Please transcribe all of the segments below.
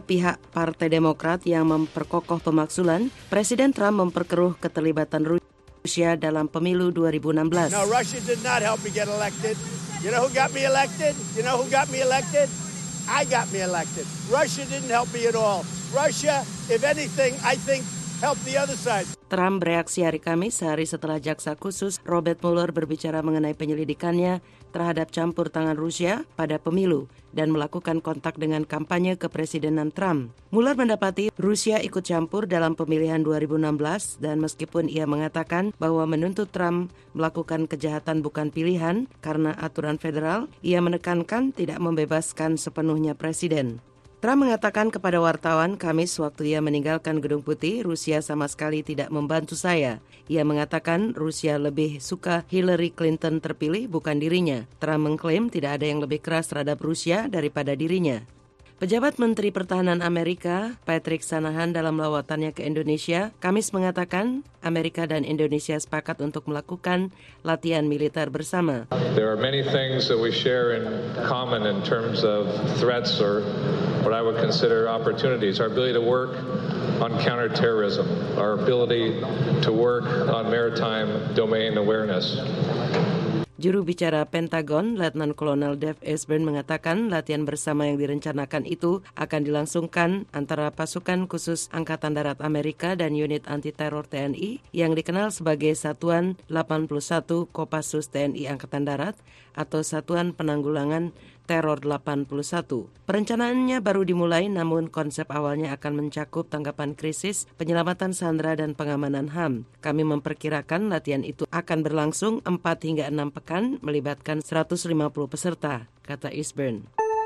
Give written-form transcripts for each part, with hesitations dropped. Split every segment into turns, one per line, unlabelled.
pihak Partai Demokrat yang memperkokoh pemaksulan, Presiden Trump memperkeruh keterlibatan Rusia dalam pemilu 2016.
No, Russia did not help me get elected. You know who got me elected? You know who got me elected? I got me elected. Russia didn't help me at all. Russia, if anything, I think help the other side.
Trump bereaksi hari Kamis, sehari setelah jaksa khusus Robert Mueller berbicara mengenai penyelidikannya terhadap campur tangan Rusia pada pemilu dan melakukan kontak dengan kampanye kepresidenan Trump. Mueller mendapati Rusia ikut campur dalam pemilihan 2016 dan meskipun ia mengatakan bahwa menuntut Trump melakukan kejahatan bukan pilihan karena aturan federal, ia menekankan tidak membebaskan sepenuhnya presiden. Trump mengatakan kepada wartawan Kamis waktu ia meninggalkan Gedung Putih, Rusia sama sekali tidak membantu saya. Ia mengatakan Rusia lebih suka Hillary Clinton terpilih bukan dirinya. Trump mengklaim tidak ada yang lebih keras terhadap Rusia daripada dirinya. Pejabat Menteri Pertahanan Amerika, Patrick Shanahan dalam lawatannya ke Indonesia, Kamis mengatakan Amerika dan Indonesia sepakat untuk melakukan latihan militer bersama.
There are many things that we share in common in terms of threats or what I would consider opportunities. Our ability to work on counterterrorism, our ability to work on maritime domain awareness.
Juru bicara Pentagon, Letnan Kolonel Dave Esbern mengatakan latihan bersama yang direncanakan itu akan dilangsungkan antara pasukan khusus Angkatan Darat Amerika dan unit anti-teror TNI yang dikenal sebagai Satuan 81 Kopassus TNI Angkatan Darat atau Satuan Penanggulangan Teror 81. Perencanaannya baru dimulai namun konsep awalnya akan mencakup tanggapan krisis, penyelamatan sandera dan pengamanan HAM. Kami memperkirakan latihan itu akan berlangsung 4 hingga 6 pekan melibatkan 150 peserta, kata Esbern.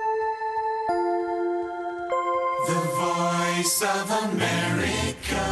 The Voice of America.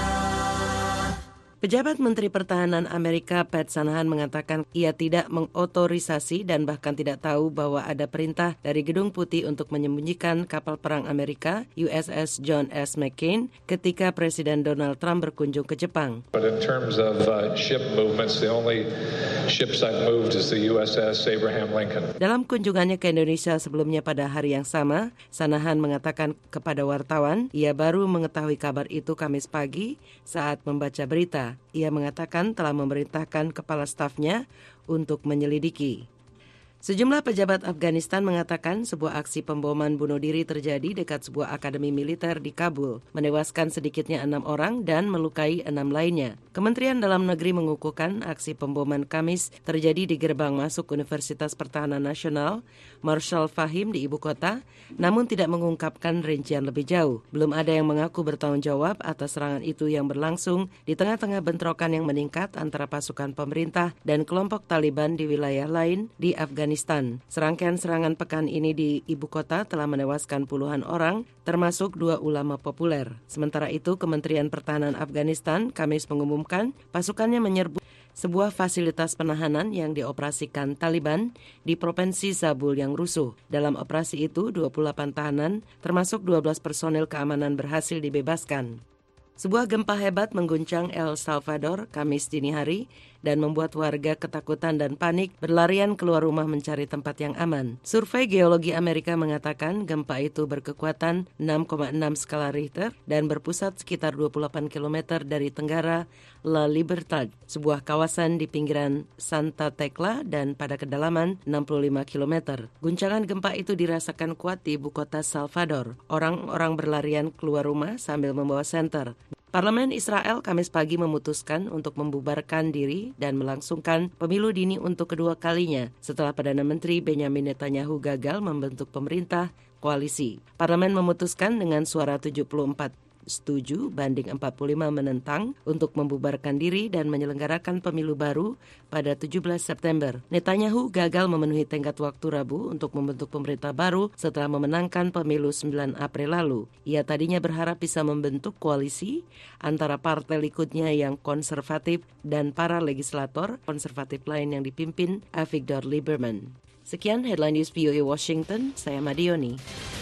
Pejabat Menteri Pertahanan Amerika Pat Shanahan mengatakan ia tidak mengotorisasi dan bahkan tidak tahu bahwa ada perintah dari Gedung Putih untuk menyembunyikan kapal perang Amerika USS John S. McCain ketika Presiden Donald Trump berkunjung ke Jepang.
But in terms of ship movements, the only ships I've moved is the USS Abraham Lincoln.
Dalam kunjungannya ke Indonesia sebelumnya pada hari yang sama, Shanahan mengatakan kepada wartawan ia baru mengetahui kabar itu Kamis pagi saat membaca berita. Ia mengatakan telah memerintahkan kepala stafnya untuk menyelidiki. Sejumlah pejabat Afghanistan mengatakan sebuah aksi pemboman bunuh diri terjadi dekat sebuah akademi militer di Kabul, menewaskan sedikitnya 6 orang dan melukai 6 lainnya. Kementerian Dalam Negeri mengukuhkan aksi pemboman Kamis terjadi di gerbang masuk Universitas Pertahanan Nasional Marshal Fahim di ibu kota, namun tidak mengungkapkan rincian lebih jauh. Belum ada yang mengaku bertanggung jawab atas serangan itu yang berlangsung di tengah-tengah bentrokan yang meningkat antara pasukan pemerintah dan kelompok Taliban di wilayah lain di Afghanistan. Serangkaian serangan pekan ini di ibu kota telah menewaskan puluhan orang, termasuk 2 ulama populer. Sementara itu, Kementerian Pertahanan Afghanistan Kamis mengumumkan pasukannya menyerbu sebuah fasilitas penahanan yang dioperasikan Taliban di Provinsi Zabul yang rusuh. Dalam operasi itu, 28 tahanan, termasuk 12 personel keamanan berhasil dibebaskan. Sebuah gempa hebat mengguncang El Salvador Kamis dini hari dan membuat warga ketakutan dan panik berlarian keluar rumah mencari tempat yang aman. Survei Geologi Amerika mengatakan gempa itu berkekuatan 6,6 skala Richter dan berpusat sekitar 28 km dari tenggara La Libertad, sebuah kawasan di pinggiran Santa Tecla dan pada kedalaman 65 km. Guncangan gempa itu dirasakan kuat di ibu kota Salvador. Orang-orang berlarian keluar rumah sambil membawa senter. Parlemen Israel Kamis pagi memutuskan untuk membubarkan diri dan melangsungkan pemilu dini untuk kedua kalinya setelah Perdana Menteri Benjamin Netanyahu gagal membentuk pemerintah koalisi. Parlemen memutuskan dengan suara 74 setuju banding 45 menentang untuk membubarkan diri dan menyelenggarakan pemilu baru pada 17 September. Netanyahu gagal memenuhi tenggat waktu Rabu untuk membentuk pemerintah baru setelah memenangkan pemilu 9 April lalu. Ia tadinya berharap bisa membentuk koalisi antara partai Likudnya yang konservatif dan para legislator konservatif lain yang dipimpin Avigdor Lieberman. Sekian Headline News VOA Washington, saya Madioni.